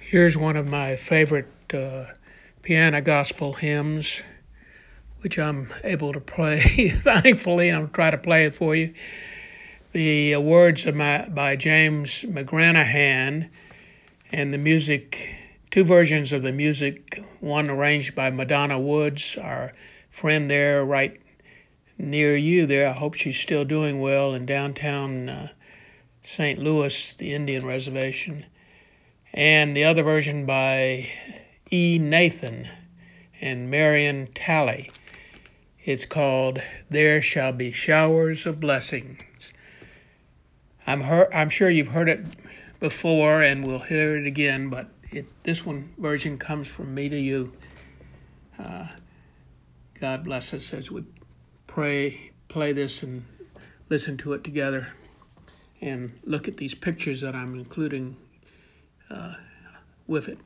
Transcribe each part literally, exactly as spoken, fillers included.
Here's one of my favorite uh, piano gospel hymns, which I'm able to play, thankfully, and I'll try to play it for you. The uh, words are my, by James McGranahan, and the music, two versions of the music, one arranged by Madonna Woods, our friend there right near you there. I hope she's still doing well in downtown uh, Saint Louis, the Indian Reservation. And the other version by E. Nathan and Marion Talley. It's called There Shall Be Showers of Blessings. I'm, her- I'm sure you've heard it before and we'll hear it again, but it, this one version comes from me to you. Uh, God bless us as we pray, play this and listen to it together and look at these pictures that I'm including uh, with it.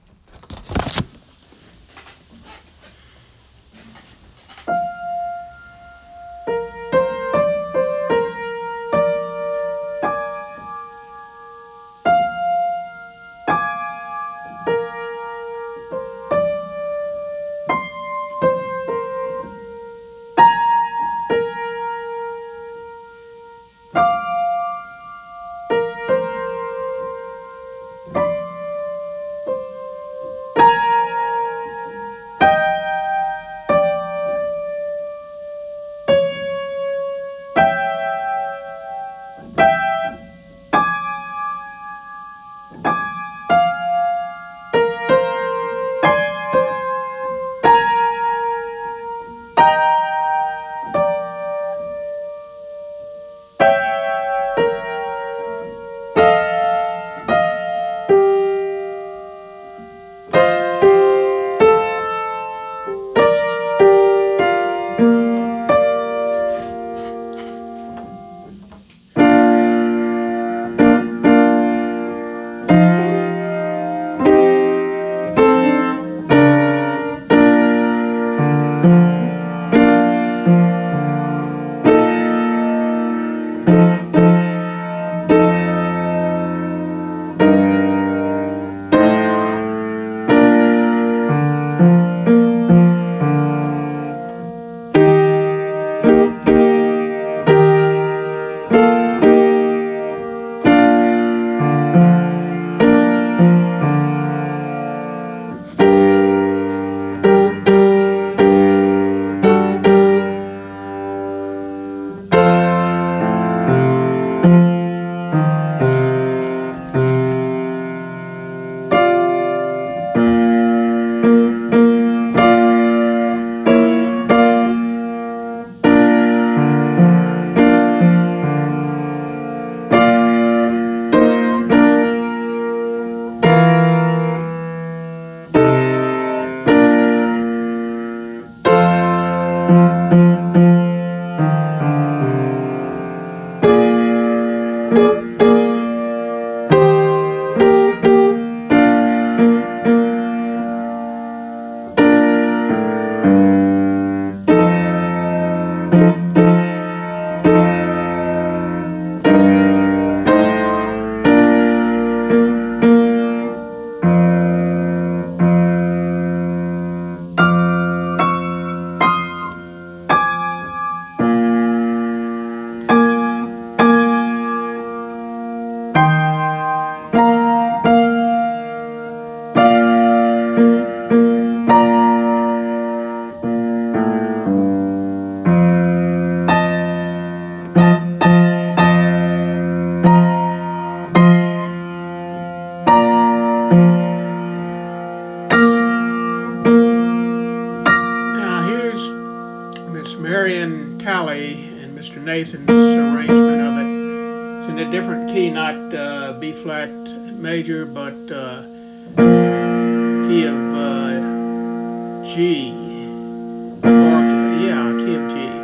Marion Talley and Mister Nathan's arrangement of it. It's in a different key, not uh, B flat major, but uh, key of uh, G. Or, yeah, key of G.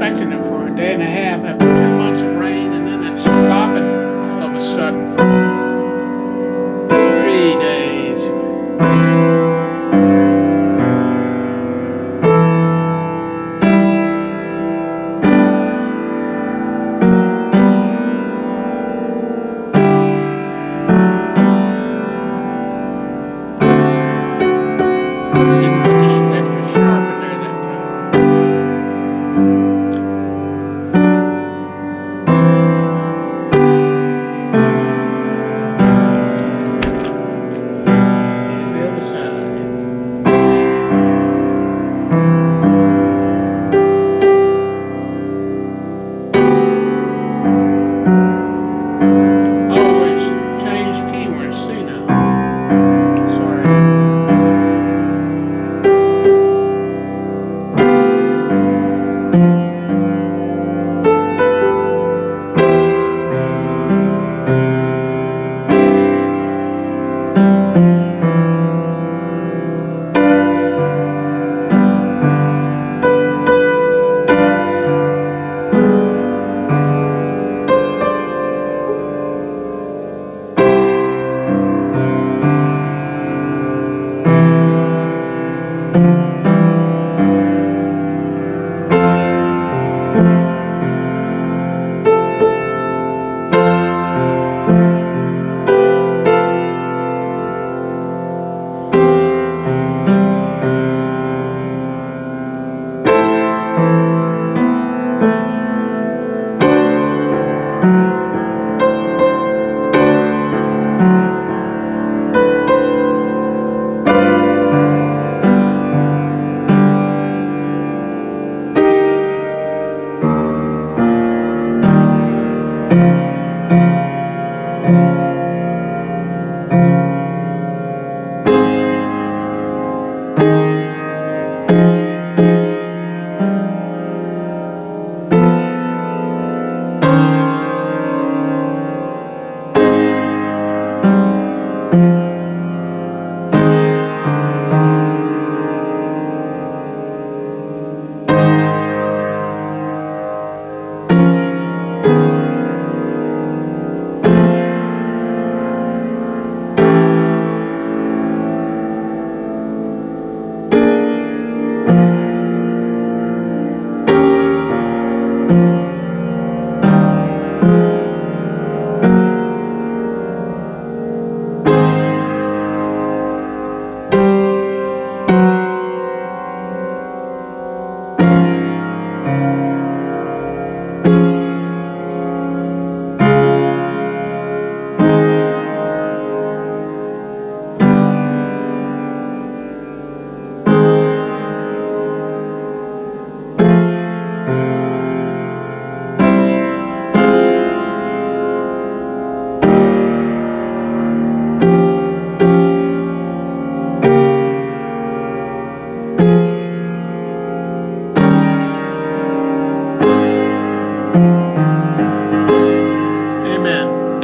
practicing it for a day and a half after